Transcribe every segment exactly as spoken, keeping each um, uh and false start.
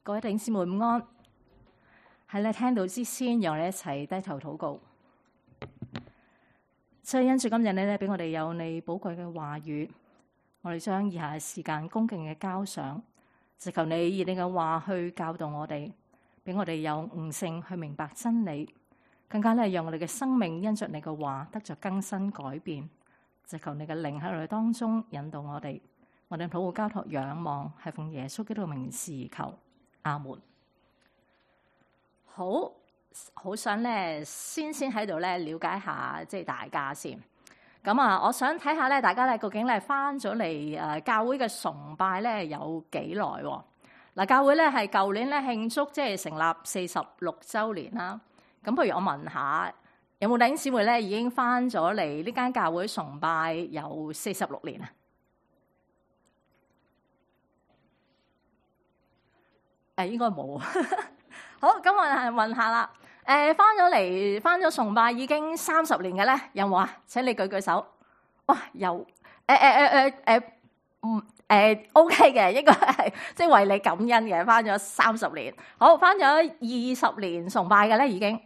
各位弟兄姊妹午安，喺你聽到之先，讓我哋一齊低頭禱告。所以因住今日咧，俾我哋有你寶貴嘅話語，我哋將以下嘅時間恭敬嘅交上，祈求你以你嘅話去教導我哋，俾我哋有悟性去明白真理，更加咧讓我哋嘅生命因着你嘅話得着更新改變。祈求你嘅靈喺我哋當中引導我哋，我哋禱告交託仰望，係奉耶穌基督嘅名字求，阿門。好，好想咧先先喺度咧了解下即係大家先。咁啊，我想睇下咧，大家咧究竟咧翻咗嚟誒教會嘅崇拜咧有幾耐？嗱，教會咧係舊年咧慶祝即係成立四十六週年啦。咁不如我問下，有冇弟兄姊妹咧已經翻咗嚟呢間教會崇拜有四十六年啊？誒，應該冇。好，咁我係問下啦。誒，翻咗嚟，翻咗崇拜已經三十年嘅咧，有冇啊？請你舉舉手。哇，有。誒誒誒誒誒，唔誒 OK 嘅，應該係即係為你感恩嘅。翻咗三十年，好，翻咗二十年崇拜嘅咧，已經。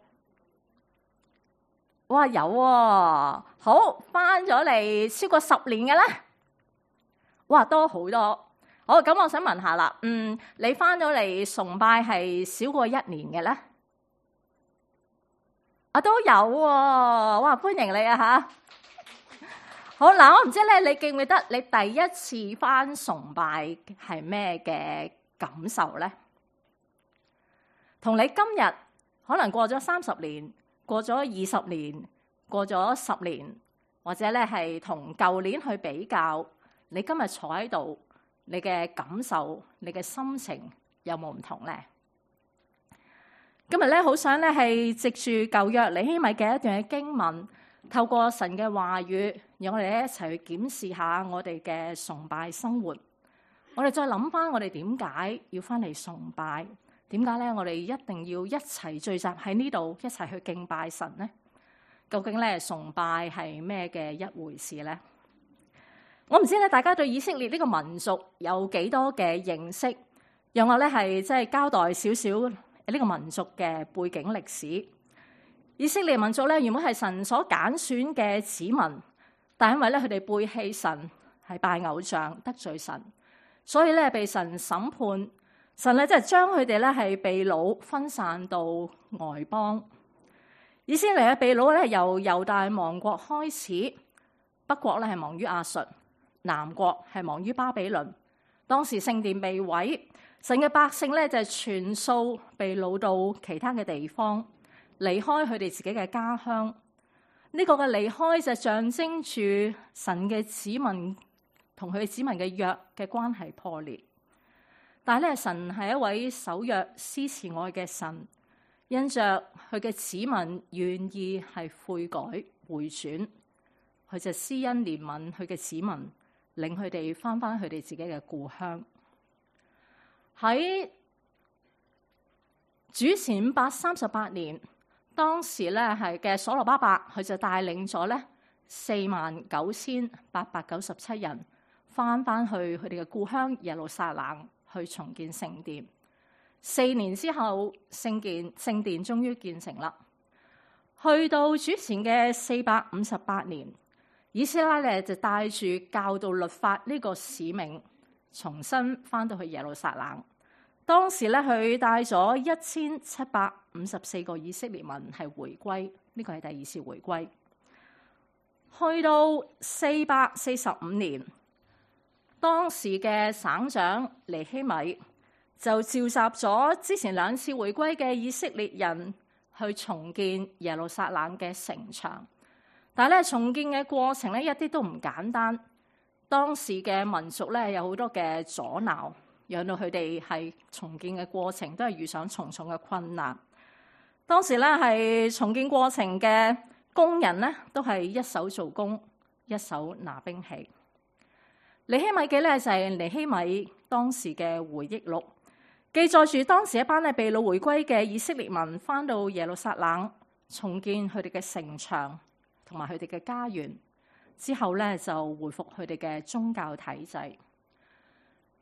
哇，有喎。好，翻咗嚟超過十年嘅咧。哇，多好多。好，咁我想問下啦，嗯，你翻咗嚟崇拜係少過一年嘅咧？啊，都有喎，哇，歡迎你啊吓！好嗱，我唔知咧，你記唔記得你第一次翻崇拜係咩嘅感受咧？同你今日可能過咗三十年，過咗二十年，過咗十年，或者咧係同舊年去比較，你今日坐喺度，你嘅感受、你嘅心情有冇唔同咧？今日咧好想咧係藉住舊約尼希米嘅一段嘅經文，透過神嘅話語，讓我哋一齊去檢視下我哋嘅崇拜生活。我哋再諗翻我哋點解要翻嚟崇拜？點解咧我哋一定要一齊聚集喺呢度，一齊去敬拜神呢？究竟咧崇拜係咩嘅一回事咧？我唔知咧，大家對以色列呢個民族有幾多嘅認識？讓我咧係即係交代少少呢個民族嘅背景歷史。以色列民族咧原本係神所揀選嘅子民，但因為咧佢哋背棄神，係拜偶像得罪神，所以咧被神審判。神咧即係將佢哋咧係被擄分散到外邦。以色列嘅被擄咧由猶大亡國開始，北國咧係亡於亞述，南國係亡於巴比倫。當時聖殿被毀，神嘅百姓咧就係全數被擄到其他嘅地方，離開佢哋自己嘅家鄉。呢個嘅離開就象徵住神嘅子民同佢子民嘅約嘅關係破裂。但係咧，神係一位守約施慈愛嘅神，因着佢嘅子民願意係悔改回轉，佢就施恩憐憫佢嘅子民，令佢哋翻返佢哋自己嘅故鄉。喺主前五百三十八年，當時咧係嘅所羅巴伯，佢就帶領咗咧四萬九千八百九十七人翻返去佢哋嘅故鄉耶路撒冷去重建聖殿。四年之後，聖殿聖殿終於建成啦。去到主前嘅四百五十八年，以斯拉咧就帶住教導律法呢個使命，重新翻到去耶路撒冷。當時咧佢帶咗一千七百五十四個以色列民係回歸，呢個係第二次回歸。去到四百四十五年，當時嘅省長尼希米就召集咗之前兩次回歸嘅以色列人去重建耶路撒冷嘅城牆。但係咧重建嘅過程咧一啲都唔簡單，當時嘅民族咧有好多嘅阻撓，讓到佢哋係重建嘅過程都係遇上重重嘅困難。當時咧係重建過程嘅工人咧都係一手做工，一手拿兵器。尼希米記咧就係尼希米當時嘅回憶錄，記載住當時一班咧被擄回歸嘅以色列民翻到耶路撒冷重建佢哋嘅城牆同埋佢哋嘅家園之後咧，就恢復佢哋嘅宗教體制。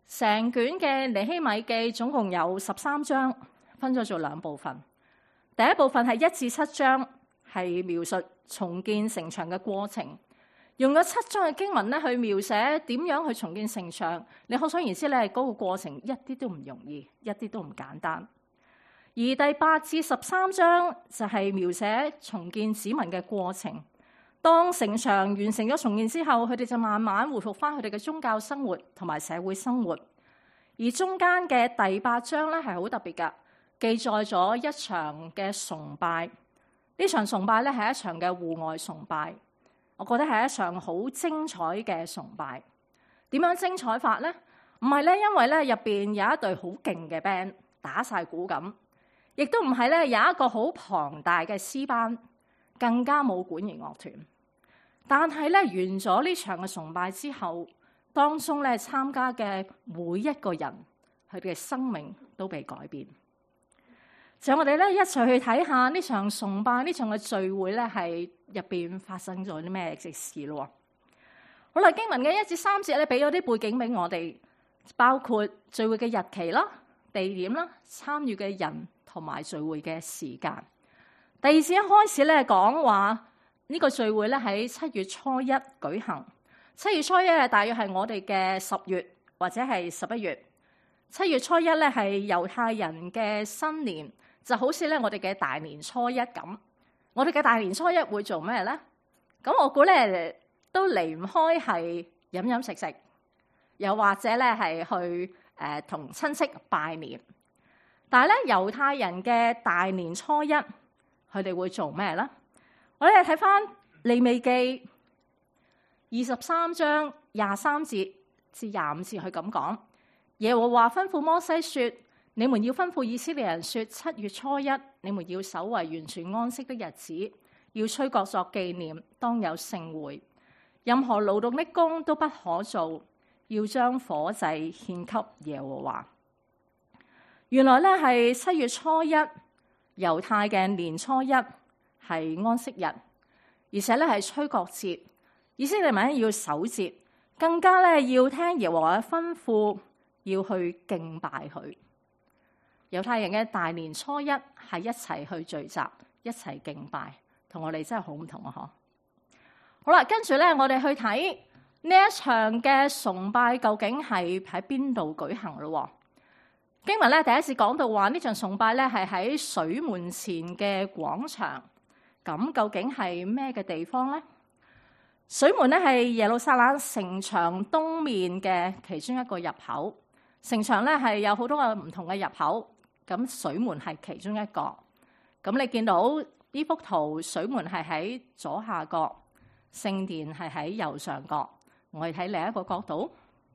成卷嘅尼希米記總共有十三章，分咗做兩部分。第一部分係一至七章，係描述重建城牆嘅過程，用咗七章嘅經文咧去描寫點樣去重建城牆。你可想而知咧，嗰個過程一啲都唔容易，一啲都唔簡單。而第八至十三章就係描寫重建子民嘅過程。當城牆完成咗重建之後，佢哋就慢慢回復翻佢哋嘅宗教生活同埋社會生活。而中間嘅第八章咧係好特別㗎，記載咗一場嘅崇拜。呢場崇拜咧係一場嘅戶外崇拜，我覺得係一場好精彩嘅崇拜。點樣精彩法呢？唔係咧，因為咧入邊有一隊好勁嘅 band 打晒鼓咁，亦都唔係咧有一個好龐大嘅詩班，更加冇管弦樂團。但係咧，完咗呢場嘅崇拜之後，當中咧參加嘅每一個人，佢哋嘅生命都被改變。就我哋咧一齊去睇下呢場崇拜、呢場嘅聚會咧，係入邊發生咗啲咩嘅事咯。好啦，經文嘅一至三節咧，俾咗啲背景俾我哋，包括聚會嘅日期啦、地點啦、參與嘅人同埋聚會嘅時間。第二節一開始咧講話。呢個聚會咧喺七月初一舉行。七月初一係大約係我哋嘅十月或者係十一月。七月初一咧係猶太人嘅新年，就好似咧我哋嘅大年初一咁。我哋嘅大年初一會做咩咧？咁我估咧都離唔開係飲飲食食，又或者咧係去誒同親戚拜年。但係咧猶太人嘅大年初一，佢哋會做咩咧？我哋睇翻利未記二十三章廿三節至廿五節，佢咁講：耶和華吩咐摩西說，你們要吩咐以色列人說，七月初一，你們要守為完全安息的日子，要吹角作紀念，當有盛會，任何勞動的工都不可做，要將火祭獻給耶和華。原來咧係七月初一，猶太嘅年初一。係安息日，而且咧係吹角節，以色列民要守節，更加咧要聽耶和華嘅吩咐，要去敬拜佢。猶太人嘅大年初一係一齊去聚集，一齊敬拜，同我哋真係好唔同啊！嗬。好啦，跟住咧我哋去睇呢一場嘅崇拜究竟係喺邊度舉行咯？經文咧第一次講到話呢場崇拜咧係喺水門前嘅廣場。咁究竟係咩嘅地方呢？水門咧係耶路撒冷城牆東面嘅其中一個入口。城牆咧係有好多個唔同嘅入口，咁水門係其中一個。咁你見到呢幅圖，水門係喺左下角，聖殿係喺右上角。我哋睇另一個角度，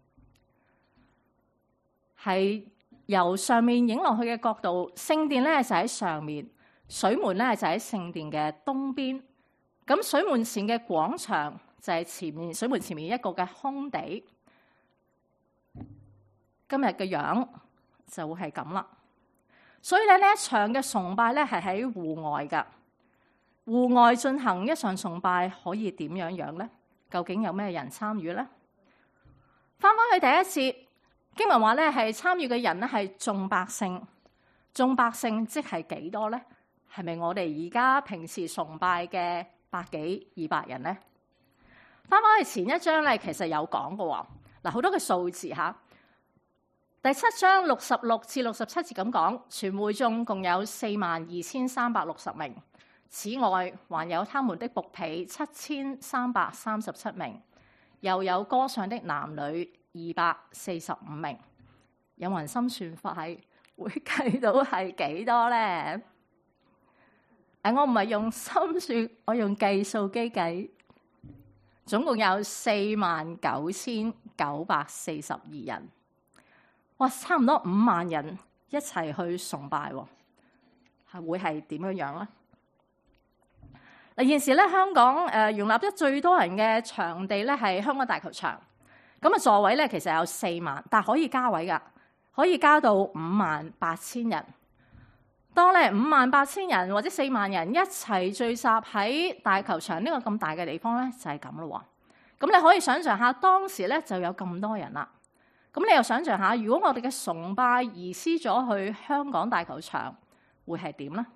係由上面影落去嘅角度，聖殿咧就喺上面。水門咧就喺聖殿嘅東邊，咁水門前嘅廣場就係前面水門前面一個嘅空地。今日嘅樣就會係咁啦。所以咧呢一場嘅崇拜咧係喺戶外噶，戶外進行一場崇拜可以點樣樣咧？究竟有咩人參與咧？翻翻去第一節經文話咧係參與嘅人咧係眾百姓，眾百姓即係幾多咧？係咪我哋而家平時崇拜嘅百幾二百人呢？翻返去前一章咧，其實有講過喎。嗱，好多嘅數字嚇。第七章六十六至六十七節咁講，全會眾共有四萬二千三百六十名。此外，還有他們的僕婢七千三百三十七名，又有歌唱的男女二百四十五名。有冇人心算快會計到係幾多咧？誒，我唔係用心算，我用計數機計，總共有四萬九千九百四十二人。哇，差唔多五萬人一齊去崇拜，係會係點樣樣咧？嗱，現時咧香港誒容納得最多人嘅場地咧係香港大球場，咁啊座位咧其實有四萬，但係可以加位㗎，可以加到五萬八千人。當咧五萬八千人或者四萬人一齊聚集喺大球場呢個咁大嘅地方咧，就係咁咯喎。咁你可以想象下當時咧就有咁多人啦。咁咁你又想象下，如果我哋嘅崇拜移師咗去香港大球場，會係點呢？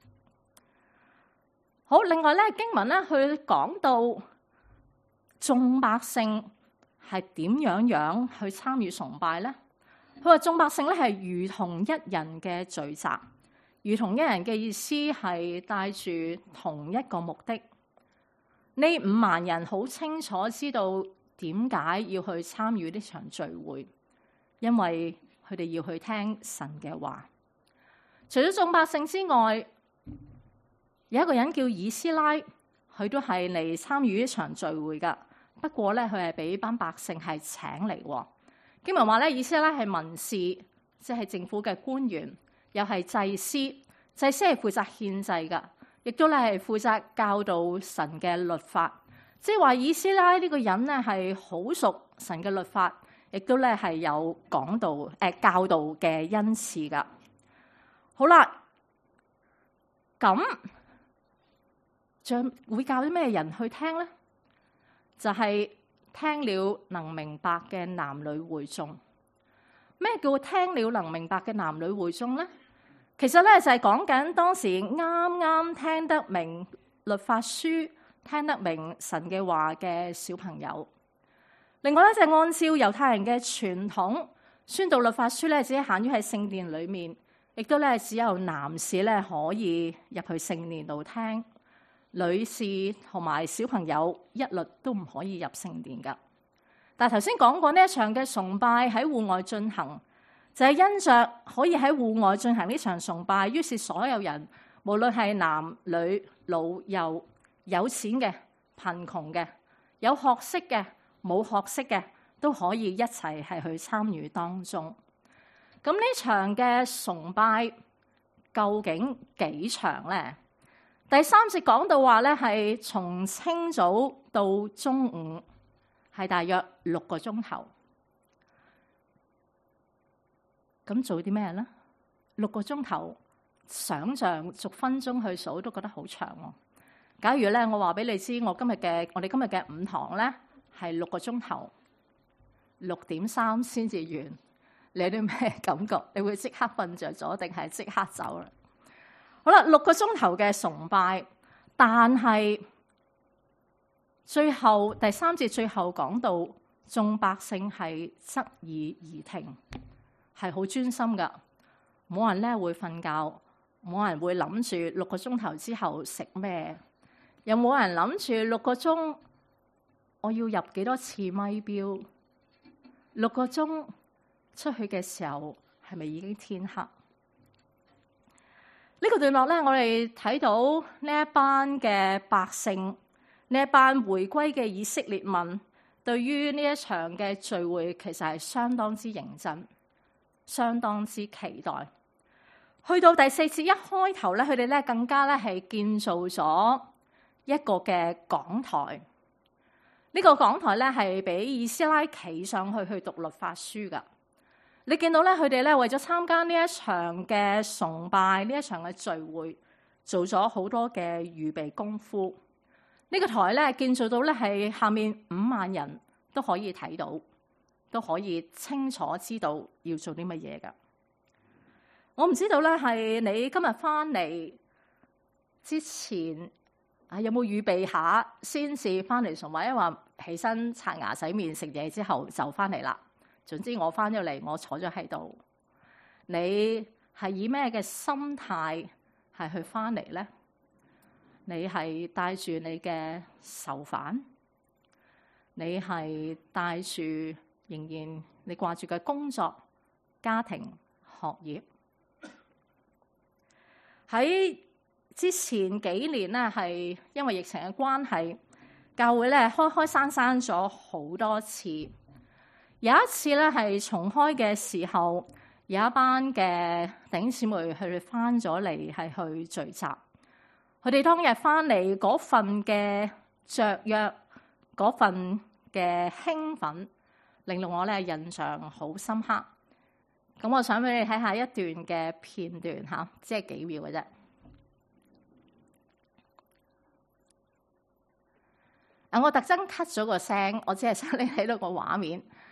好，另外咧經文咧佢講到眾百姓係點樣樣去參與崇拜咧？佢話眾百姓咧係如同一人嘅聚集，如同一人嘅意思係帶住同一個目的。呢五萬人好清楚知道點解要去參與呢場聚會，因為佢哋要去聽神嘅話。除咗眾百姓之外，有一個人叫以斯拉，佢都係嚟參與呢場聚會噶。不過咧，佢係俾班百姓係請嚟。經文話咧，以斯拉係文士，即係政府嘅官員，又係祭司。祭司係負責獻祭噶，亦都咧係負責教導神嘅律法。即係話以斯拉呢個人咧係好熟神嘅律法，亦都咧係有講道誒、呃、教導嘅恩賜噶。好啦，咁將會教啲咩人去聽咧？就係、是、聽了能明白嘅男女會眾。咩叫聽了能明白嘅男女會眾咧？其實咧就係講緊當時啱啱聽得明律法書、聽得明神嘅話嘅小朋友。另外咧就係按照猶太人嘅傳統，宣讀律法書咧只係限於喺聖殿裏面，亦都咧只有男士咧可以入去聖殿度聽。女士同埋小朋友一律都唔可以入聖殿噶。但係頭先講過呢一場嘅崇拜喺戶外進行，就係因着可以喺戶外進行呢場崇拜，於是所有人無論係男女老幼、有錢嘅、貧窮嘅、有學識嘅、冇學識嘅，都可以一齊係去參與當中。咁呢場嘅崇拜究竟幾長呢？第三節講到話咧，係從清早到中午，係大約六個鐘頭。咁做啲咩咧？六個鐘頭，想像逐分鐘去數都覺得好長喎。假如咧，我話俾你知，我今日嘅我哋今日嘅午堂咧係六個鐘頭，六點三先至完，你有啲咩感覺？你會即刻瞓着咗，定係即刻走啦？好啦，六個鐘頭嘅崇拜，但係最後第三節最後講到眾百姓係側耳而聽，係好專心噶，冇人咧會瞓覺，冇人會諗住六個鐘頭之後食咩，又冇人諗住六個鐘我要入幾多次咪標，六個鐘出去嘅時候係咪已經天黑？呢個段落咧，我哋睇到呢一班嘅百姓，呢一班回歸嘅以色列民，對於呢一場嘅聚會，其實係相當之認真，相當之期待。去到第四節一開頭咧，佢哋咧更加咧係建造咗一個嘅講台。呢個講台咧係俾以斯拉企上去去讀律法書噶。你見到咧，佢哋咧為咗參加呢一場嘅崇拜，呢一場嘅聚會，做咗好多嘅預備功夫。呢個台咧建造到咧係下面五萬人都可以睇到，都可以清楚知道要做啲乜嘢噶。我唔知道咧，係你今日翻嚟之前啊，有冇預備下先至翻嚟崇拜？因為話起身刷牙洗面食嘢之後就翻嚟啦。總之我翻咗嚟，我坐咗喺度。你係以咩嘅心態係去翻嚟咧？你係帶住你嘅愁煩，你係帶住仍然你掛住嘅工作、家庭、學業。喺之前幾年咧，係因為疫情嘅關係，教會咧開開閂閂咗好多次。有一次咧，係重開嘅時候，有一班嘅弟兄姊妹佢哋翻咗嚟，係去聚集。佢哋當日翻嚟嗰份嘅雀躍，嗰份嘅興奮，令到我咧印象好深刻。咁我想俾你睇下一段嘅片段吓，即係幾秒嘅啫。啊，我特登 cut 咗個聲，我只係想你睇到個畫面。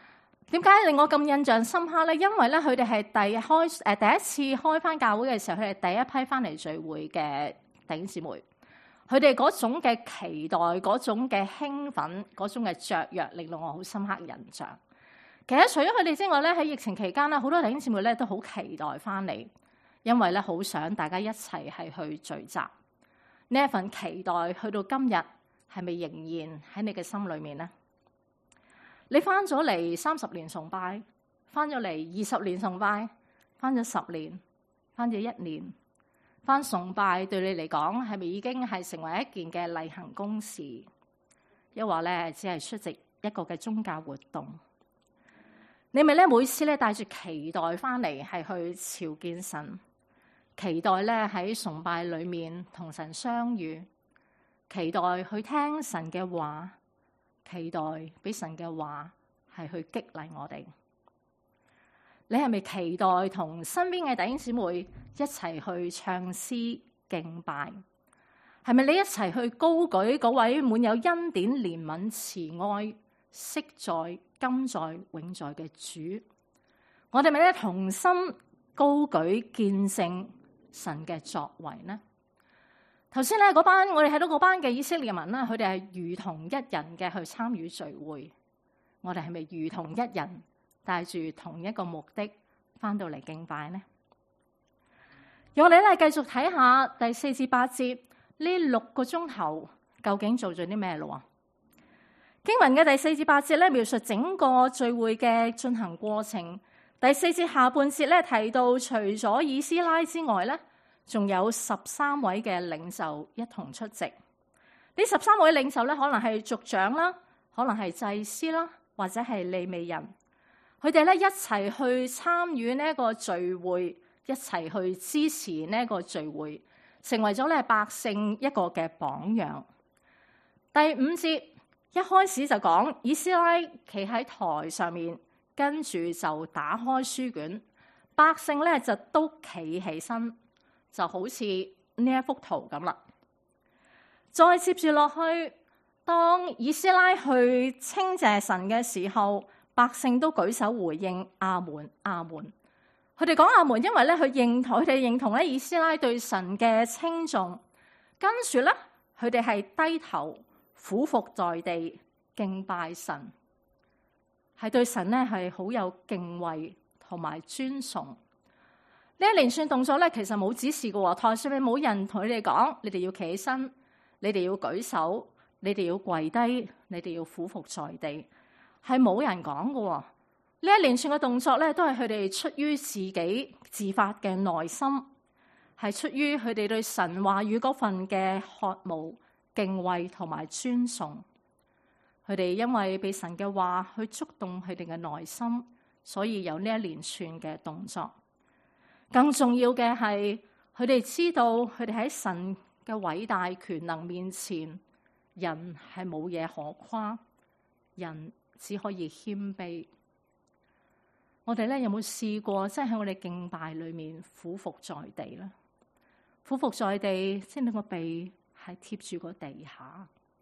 點解令我咁印象深刻咧？因為咧，佢哋係第開誒第一次開翻教會嘅時候，佢哋第一批翻嚟聚會嘅弟兄姊妹，佢哋嗰種嘅期待、嗰種嘅興奮、嗰種嘅雀躍，令到我好深刻印象。其實除咗佢哋之外咧，喺疫情期間咧，好多弟兄姊妹咧都好期待翻嚟，因為咧好想大家一齊係去聚集。呢一份期待去到今日，係咪仍然喺你嘅心裏面呢？你翻咗嚟三十年崇拜，翻咗嚟二十年崇拜，翻咗十年，翻咗一年，翻崇拜對你嚟講係咪已經係成為一件嘅例行公事？抑或咧只係出席一個嘅宗教活動？你咪咧每次咧帶住期待翻嚟係去朝見神，期待咧喺崇拜裏面同神相遇，期待去聽神嘅話，期待俾神嘅話係去激勵我哋。你係咪期待同身邊嘅弟兄姊妹一齊去唱詩敬拜？係咪你一齊去高舉嗰位滿有恩典、憐憫、慈愛、昔在、今在、永在嘅主？我哋咪咧同心高舉見證神嘅作為呢？頭先咧嗰班我哋睇到嗰班嘅以色列民啦，佢哋係如同一人嘅去參與聚會。我哋係咪如同一人帶住同一個目的翻到嚟敬拜呢？讓我哋咧繼續睇下第四至八節呢六個鐘頭究竟做咗啲咩咯？經文嘅第四至八節咧描述整個聚會嘅進行過程。第四節下半節咧提到，除咗以斯拉之外咧，仲有十三位嘅領袖一同出席。呢十三位領袖咧，可能係族長啦，可能係祭司啦，或者係利未人。佢哋咧一齊去參與呢一個聚會，一齊去支持呢一個聚會，成為咗咧百姓一個嘅榜樣。第五節一開始就講以斯拉企喺台上面，跟住就打開書卷，百姓咧就都企起身，就好似呢一幅圖咁啦。再接住落去，當以斯拉去稱謝神嘅時候，百姓都舉手回應阿門阿門。佢哋講阿門，因為咧佢認同佢哋認同咧以斯拉對神嘅稱頌。跟住咧，佢哋係低頭俯伏在地敬拜神，係對神咧係好有敬畏同埋尊崇。呢一連串動作咧，其實冇指示嘅，台上面冇人同佢哋講，你哋要企起身，你哋要舉手，你哋要跪低，你哋要俯伏在地，係冇人講嘅。呢一連串嘅動作咧，都係佢哋出於自己自發嘅內心，係出於佢哋對神話語嗰份嘅渴慕、敬畏同埋尊崇。佢哋因為被神嘅話去觸動佢哋嘅內心，所以有呢一連串嘅動作。更重要嘅係，佢哋知道佢哋喺神嘅偉大權能面前，人係冇嘢可誇，人只可以謙卑。我哋咧有冇試過，即係喺我哋敬拜裏面俯伏在地咧？俯伏在地，即係你個鼻係貼住個地下。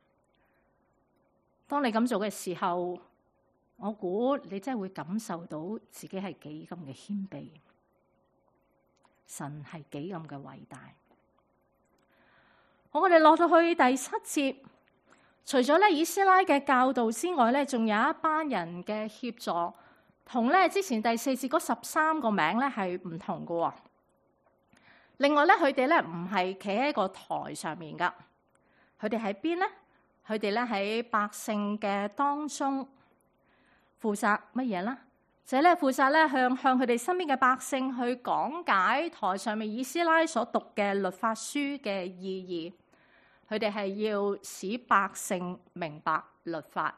當你咁做嘅時候，我估你真係會感受到自己係幾咁嘅謙卑。神係幾咁嘅偉大。好，我哋落到去第七節，除咗咧以斯拉嘅教導之外咧，仲有一班人嘅協助，同咧之前第四節嗰十三個名咧係唔同嘅。另外咧，佢哋咧唔係企喺個台上面噶，佢哋喺邊咧？佢哋咧喺百姓嘅當中負責乜嘢咧？就係咧負責咧向向佢哋身邊嘅百姓去講解台上面以斯拉所讀嘅律法書嘅意義。佢哋係要使百姓明白律法。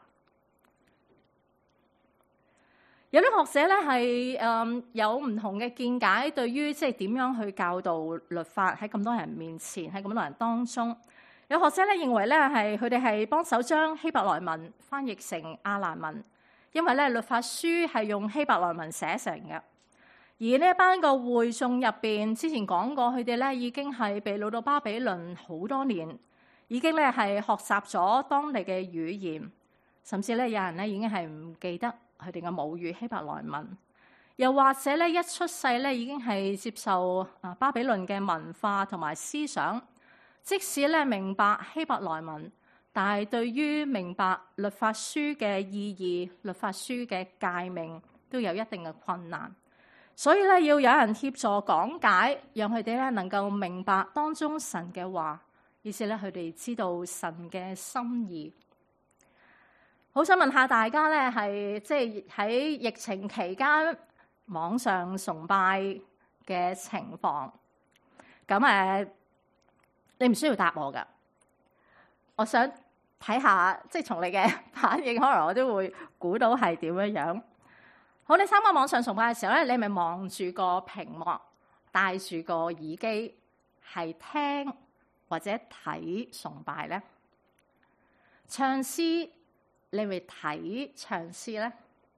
有啲學者咧係誒有唔同嘅見解，對於即係點樣去教導律法喺咁多人面前，喺咁多人當中。有學者咧認為咧係佢哋係幫手將希伯來文翻譯成亞蘭文，因為咧律法書係用希伯來文寫成嘅。而呢一班個會眾入邊，之前講過，佢哋咧已經係被擄到巴比倫好多年，已經咧係學習咗當地嘅語言，甚至咧有人咧已經係唔記得佢哋嘅母語希伯來文，又或者咧一出世咧已經係接受啊巴比倫嘅文化同埋思想，即使咧明白希伯來文，但係對於明白律法書嘅意義、律法書嘅誡命都有一定嘅困難。所以咧要有人協助講解，讓佢哋咧能夠明白當中神嘅話，以至咧佢哋知道神嘅心意。好想問下大家咧，係即係喺疫情期間網上崇拜嘅情況，咁誒，你唔需要答我噶。我想睇下，即係從你嘅反應，可能我都會估到係點樣樣。好，你參加網上崇拜嘅時候咧，你係咪望住個屏幕，戴住個耳機，係聽或者睇崇拜咧？唱詩，你咪睇唱詩咧？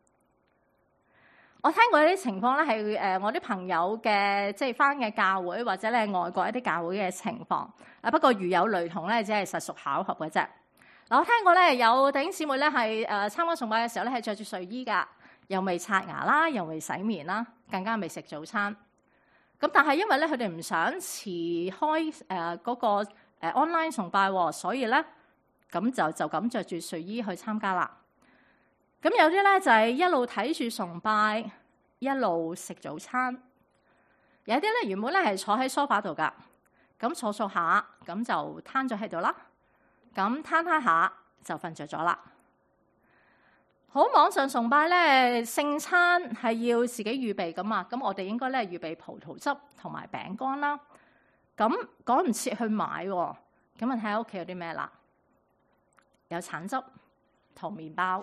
我聽過一啲情況咧，係誒我啲朋友嘅即係返嘅教會，或者咧外國一啲教會嘅情況。啊，不過如有雷同咧，只係實屬巧合嘅啫。嗱，我聽過咧有弟兄姊妹咧係誒參加崇拜嘅時候咧係着住睡衣㗎，又未刷牙啦，又未洗面啦，更加未食早餐。咁但係因為咧佢哋唔想遲開誒嗰個誒 online 崇拜喎，所以咧咁就就咁着住睡衣去參加啦。咁有啲咧就係一路睇住崇拜，一路食早餐。有啲咧原本咧係坐喺梳化度㗎，咁坐坐下，咁就攤咗喺度啦。咁攤攤下就瞓着咗啦。好，網上崇拜咧，聖餐係要自己預備㗎嘛。咁我哋應該咧預備葡萄汁同埋餅乾啦。咁趕唔切去買喎，咁啊睇下屋企有啲咩啦。有橙汁同麵包。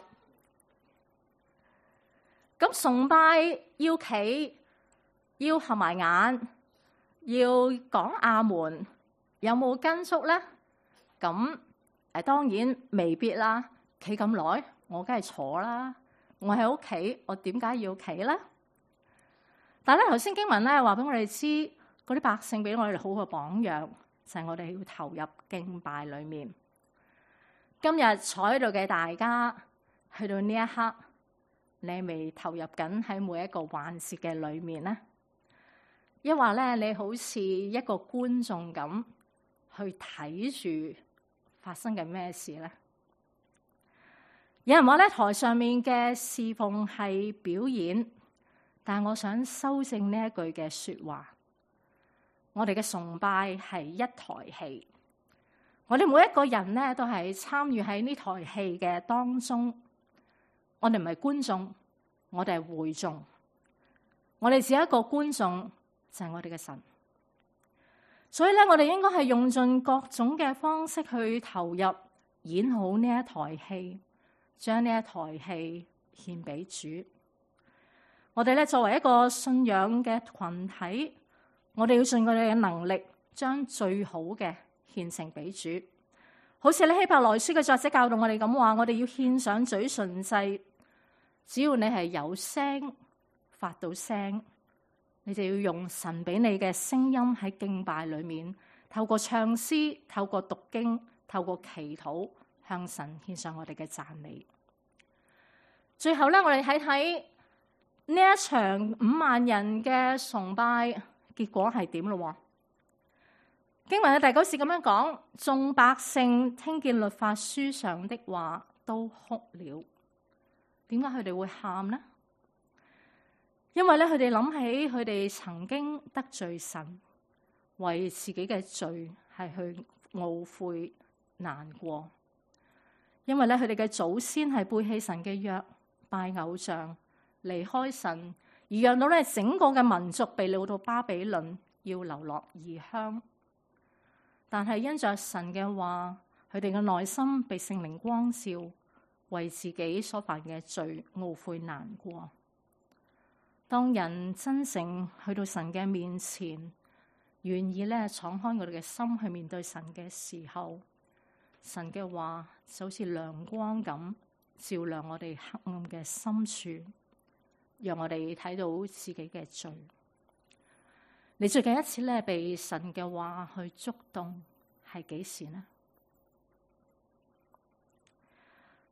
咁崇拜要企，要合埋眼，要講阿門，有冇跟足咧？咁誒當然未必啦。企咁耐，我梗係坐啦。我喺屋企，我點解要企咧？但係咧頭先經文咧話俾我哋知，嗰啲百姓俾我哋好嘅榜樣，就係我哋要投入敬拜裏面。今日坐喺度嘅大家，去到呢一刻，你係未投入緊喺每一個環節嘅裏面咧？抑或咧，你好似一個觀眾咁去睇住發生緊咩事咧？有人話咧，台上面嘅侍奉係表演，但我想修正呢一句嘅說話。我哋嘅崇拜係一台戲，我哋每一個人咧都係參與喺呢台戲嘅當中。我哋唔係觀眾，我哋係會眾。我哋只有一個觀眾，就係我哋嘅神。所以咧，我哋應該係用盡各種嘅方式去投入演好呢一台戲，將呢一台戲獻俾主。我哋咧作為一個信仰嘅群體，我哋要盡我哋嘅能力，將最好嘅獻呈俾主。好似咧希伯來書嘅作者教導我哋咁話，我哋要獻上嘴唇祭。只要你係有聲發到聲，你就要用神俾你嘅聲音喺敬拜裏面，透過唱詩、透過讀經、透過祈禱，向神獻上我哋嘅讚美。最後咧，我哋睇睇呢一場五萬人嘅崇拜結果係點咯？經文嘅第九節咁樣講：眾百姓聽見律法書上的話，都哭了。點解佢哋會喊呢？因為咧，佢哋諗起佢哋曾經得罪神，為自己嘅罪係去懊悔難過。因為咧，佢哋嘅祖先係背棄神嘅約，拜偶像，離開神，而讓到咧整個嘅民族被擄到巴比倫，要流落異鄉。但係因着神嘅話，佢哋嘅內心被聖靈光照，為自己所犯嘅罪懊悔難過。當人真誠去到神嘅面前，願意咧敞開我哋嘅心去面對神嘅時候，神嘅話就好似亮光咁照亮我哋黑暗嘅深處，讓我哋睇到自己嘅罪。你最近一次咧被神嘅話去觸動係幾時呢？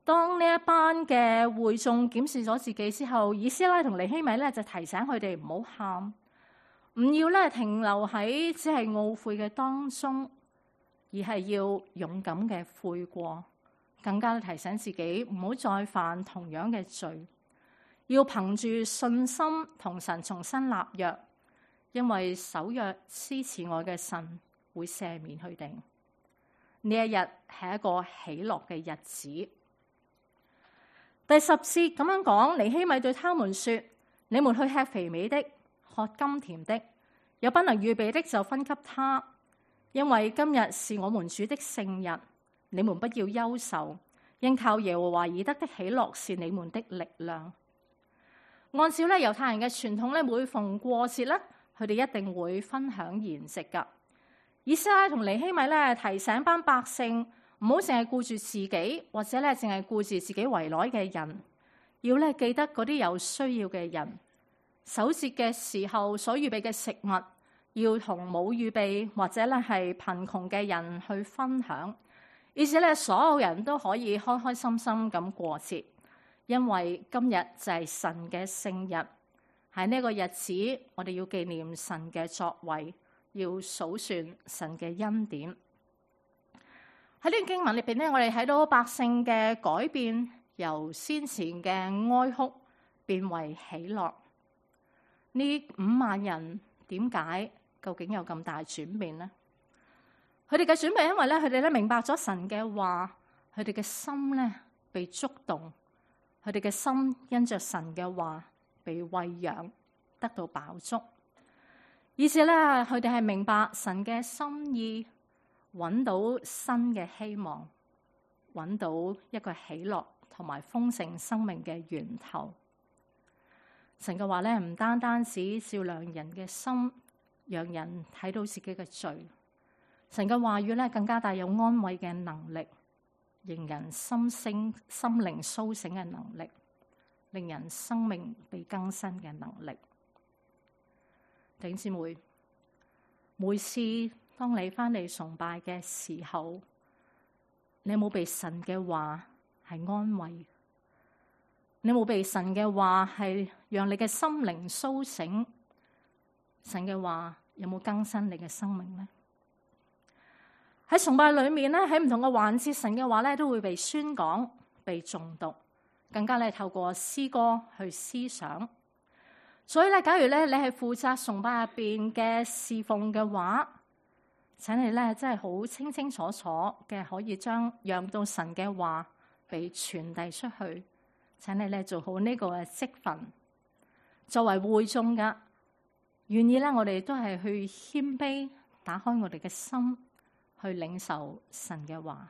當呢一班嘅會眾檢視咗自己之後，以斯拉同尼希米咧就提醒佢哋唔好喊，唔要咧停留喺只係懊悔嘅當中，而係要勇敢嘅悔過，更加提醒自己唔好再犯同樣嘅罪，要憑住信心同神重新立約，因為守約施慈愛嘅神會赦免佢哋。呢一日係一個喜樂嘅日子。第十節咁樣講，尼希米對他們說：你們去吃肥美的，喝甘甜的，有不能預備的就分給他，因為今日是我們主的聖日，你們不要憂愁，因靠耶和華而得的喜樂是你們的力量。按照咧猶太人嘅傳統咧，每逢過節咧，佢哋一定會分享筵席噶。以斯拉同尼希米咧提醒班百姓，唔好淨係顧住自己，或者咧淨係顧住自己圍內嘅人，要咧記得嗰啲有需要嘅人。守節嘅時候所預備嘅食物，要同冇預備或者咧係貧窮嘅人去分享，以至咧所有人都可以開開心心咁過節。因為今日就係神嘅聖日，喺呢個日子，我哋要紀念神嘅作為，要數算神嘅恩典。喺呢個經文裏邊咧，我哋睇到百姓嘅改變，由先前嘅哀哭變為喜樂。呢五萬人點解究竟有咁大轉變呢？佢哋嘅轉變，因為咧佢哋咧明白咗神嘅話，佢哋嘅心咧被觸動。佢哋嘅心因着神嘅話被餵養，得到飽足，以至咧佢哋係明白神嘅心意，揾到新嘅希望，揾到一個喜樂同埋豐盛生命嘅源頭。神嘅話咧唔單單只照亮人嘅心，讓人睇到自己嘅罪，神嘅話語咧更加帶有安慰嘅能力，令人心聲心靈甦醒嘅能力，令人生命被更新嘅能力。弟兄姊妹，每次當你翻嚟崇拜嘅時候，你有冇被神嘅話係安慰？你有冇被神嘅話係讓你嘅心靈甦醒？神嘅話有冇更新你嘅生命呢？喺崇拜裏面咧，喺唔同嘅環節，神嘅話咧都會被宣講、被誦讀，更加咧透過詩歌去思想。所以咧，假如咧你係負責崇拜入邊嘅侍奉嘅話，請你咧真係好清清楚楚嘅，可以將讓到神嘅話被傳遞出去。請你咧做好呢個嘅職分，作為會眾嘅，願意咧我哋都係去謙卑，打開我哋嘅心。去領受神嘅話，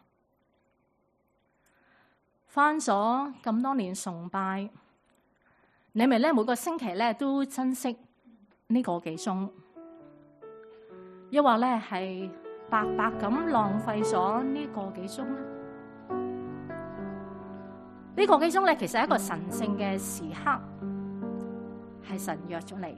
返咗咁多年崇拜，你咪咧每個星期咧都珍惜呢個幾鐘，抑或咧係白白咁浪費咗呢個幾鐘咧？呢個幾鐘咧其實係一個神聖嘅時刻，係神約咗你，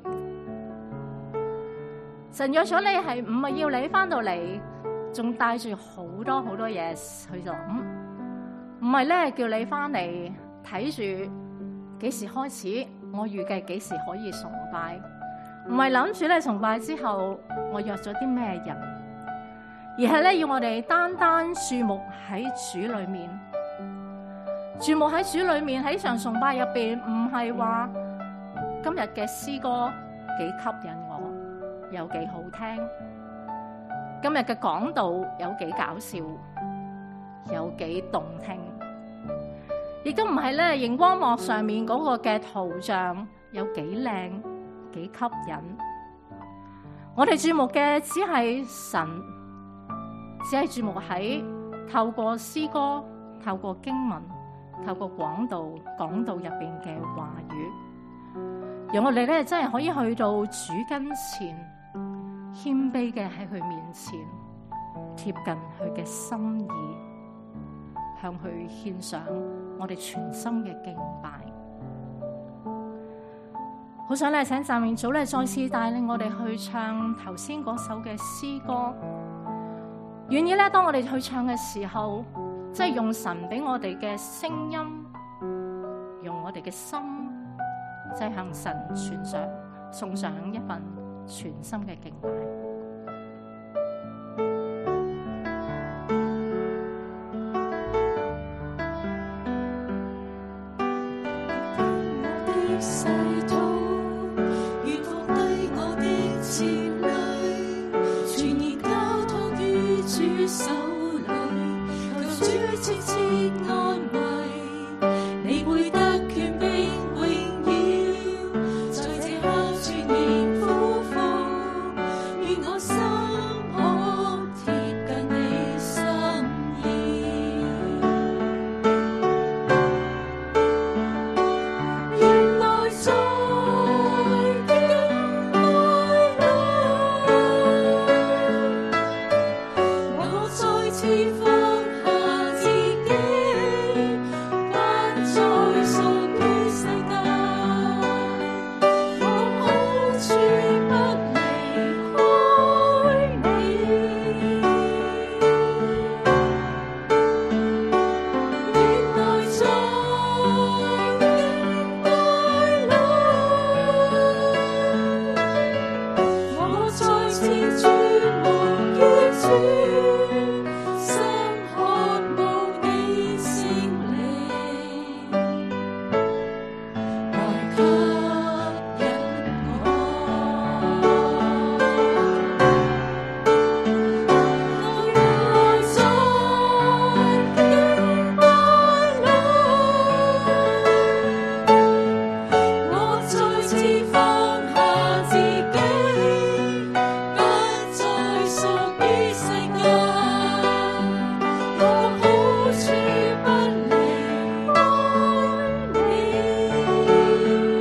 神約咗你係唔係要你返到嚟？仲帶住好多好多嘢去諗，唔係咧叫你翻嚟睇住幾時開始，我預計幾時可以崇拜，唔係諗住咧崇拜之後我約咗啲咩人，而係咧要我哋單單注目喺主裏面，注目喺主裏面。喺場崇拜入邊，唔係話今日嘅詩歌幾吸引我，有幾好聽。今日嘅講道有幾搞笑，有幾動聽，亦都唔係咧熒光幕上面嗰個嘅圖像有幾靚幾吸引。我哋注目嘅只係神，只係注目喺透過詩歌、透過經文、透過講道、講道入邊嘅話語，讓我哋咧真係可以去到主跟前。謙卑嘅喺佢面前，貼近佢嘅心意，向佢獻上我哋全心嘅敬拜。好想咧，請讚美組咧再次帶領我哋去唱頭先嗰首嘅詩歌。願意咧，當我哋去唱嘅時候， 即係用神俾我哋嘅聲音，用我哋嘅心，即係向神傳上送上一份全心嘅敬拜。 世途願放低我的焦慮，全然交託於主手裏，求主切切安慰，你配得權柄榮耀，在這刻全然俯伏，願我心可貼近你心意。原來在敬拜裏，我再次放下自己，不再屬於世界，我好處不離開你。原來在敬拜裏，我再次轉望於主，心渴慕你聖靈來吸引我。我原來在敬拜裏，我再次放下自己，不再屬於世界，我好處不離開你。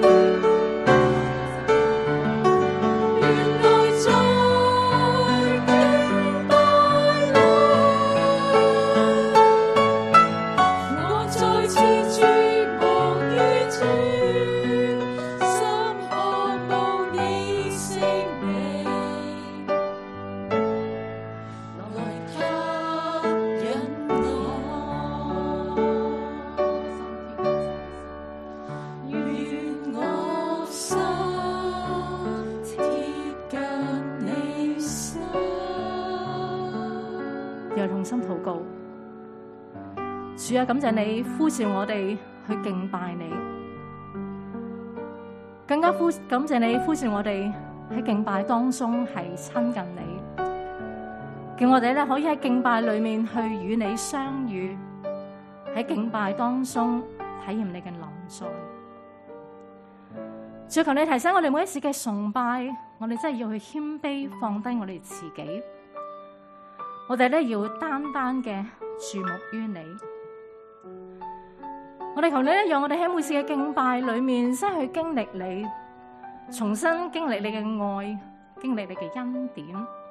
原來在敬拜裏，我再次轉望於主，心渴慕你聖靈來吸引我。願我心貼近你心。 又同心禱告，主啊，感謝你呼召我哋去敬拜你，更加呼感謝你呼召我哋喺敬拜當中係親近你，叫我哋咧可以喺敬拜裏面去與你相遇，喺敬拜當中體驗你嘅臨在。主，求你提醒我哋每一次嘅崇拜，我哋真係要去謙卑放低我哋自己。我哋咧要單單嘅注目於你，我哋求你咧，讓我哋喺每次嘅敬拜裏面，真係去經歷你，重新經歷你嘅愛，經歷你嘅恩典。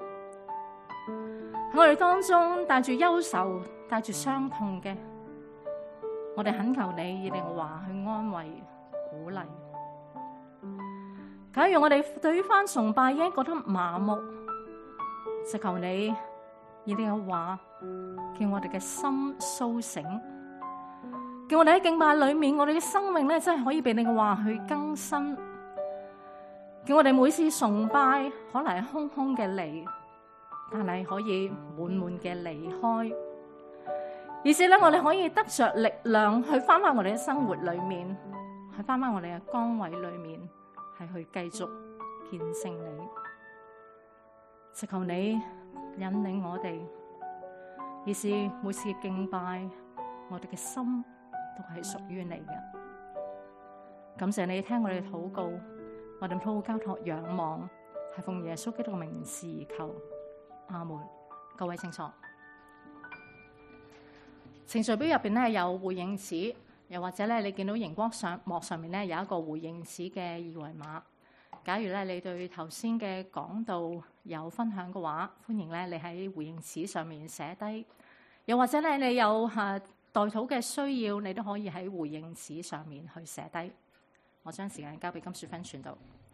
喺我哋當中帶住憂愁、帶住傷痛嘅，我哋懇求你以你嘅話去安慰、鼓勵。假如我哋對於翻崇拜已經覺得麻木，就求你以你嘅話，叫我哋嘅心甦醒，叫我哋喺敬拜裏面，我哋嘅生命咧真係可以被你嘅話去更新，叫我哋每次崇拜可能係空空嘅嚟，但係可以滿滿嘅離開，而且咧我哋可以得着力量去翻返我哋嘅生活裏面，去翻返我哋嘅崗位裏面，係去繼續見證你。祈求你引領我哋，而是每次敬拜，我哋嘅心都係屬於你嘅。感謝你聽我哋禱告，我哋禱告交託仰望，係奉耶穌基督嘅名字而求，阿門。各位請坐。程序表入邊咧有回應紙，又或者咧你見到熒光上幕上面咧有一個回應紙嘅二維碼。假如咧你對頭先嘅講道有分享嘅話，歡迎咧你喺回應紙上面寫低，又或者咧你有嚇代禱嘅需要，你都可以喺回應紙上面去寫低。我將時間交俾金雪芬傳道。